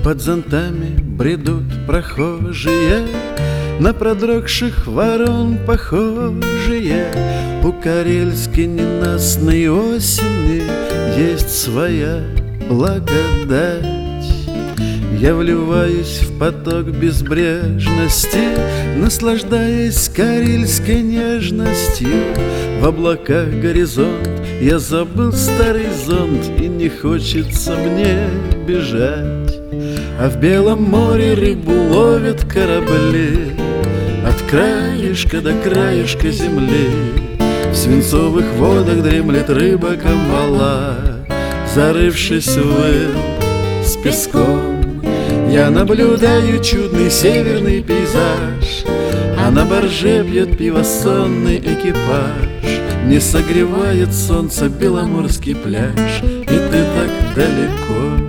Под зонтами бредут прохожие, на продрогших ворон похожие. У карельской ненастной осени есть своя благодать. Я вливаюсь в поток безбрежности, наслаждаясь карельской нежностью. В облаках горизонт, я забыл старый зонт, и не хочется мне бежать. А в белом море рыбу ловят корабли от краешка до краешка земли. В свинцовых водах дремлет рыба камбала, зарывшись в ил с песком. Я наблюдаю чудный северный пейзаж, а на барже пьет пиво сонный экипаж. Не согревает солнце беломорский пляж, и ты так далеко.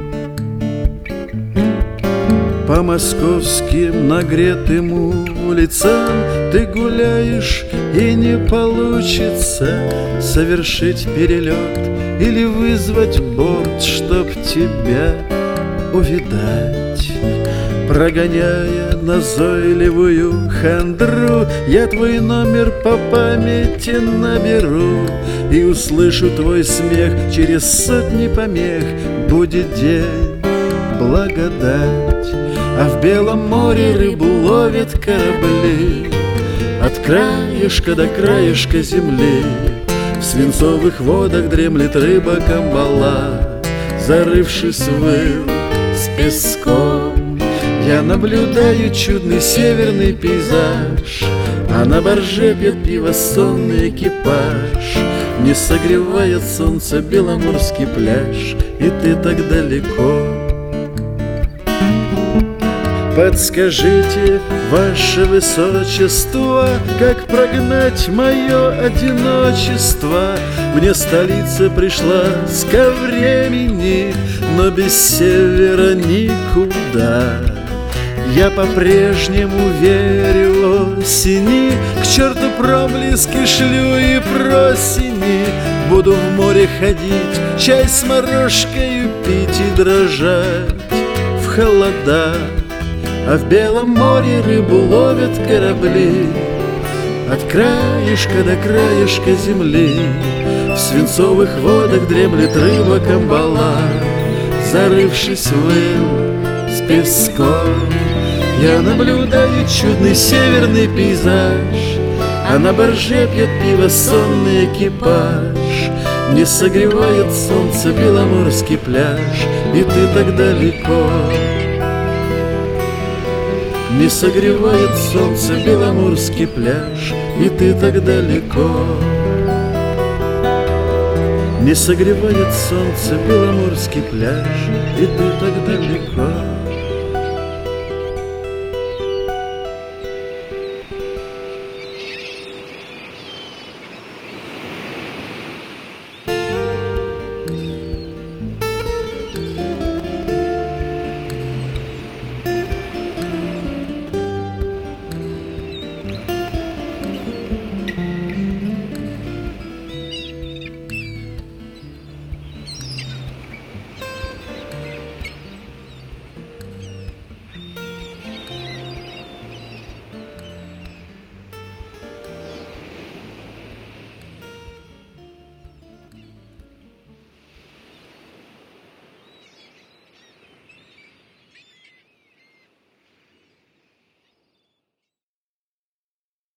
По московским нагретым улицам ты гуляешь, и не получится совершить перелет или вызвать борт, чтоб тебя увидать. Прогоняя назойливую хандру, я твой номер по памяти наберу и услышу твой смех через сотни помех. Будет день, благодать, а в белом море рыбу ловят корабли от краешка до краешка земли. В свинцовых водах дремлет рыба камбала, зарывшись в ил с песком. Я наблюдаю чудный северный пейзаж, а на барже пьет пиво сонный экипаж. Не согревает солнце беломорский пляж, и ты так далеко. Подскажите, ваше высочество, как прогнать мое одиночество? Мне столица пришлась ко времени, но без севера никуда. Я по-прежнему верю осени, к черту проблески шлю и просени. Буду в море ходить, чай с морожкой пить и дрожать в холода. А в белом море рыбу ловят корабли от краешка до краешка земли. В свинцовых водах дремлет рыба камбала, зарывшись в ил с песком. Я наблюдаю чудный северный пейзаж, а на барже пьет пиво сонный экипаж. Не согревает солнце беломорский пляж, и ты так далеко. Не согревает солнце беломорский пляж, и ты так далеко. Не согревает солнце беломорский пляж, и ты так далеко.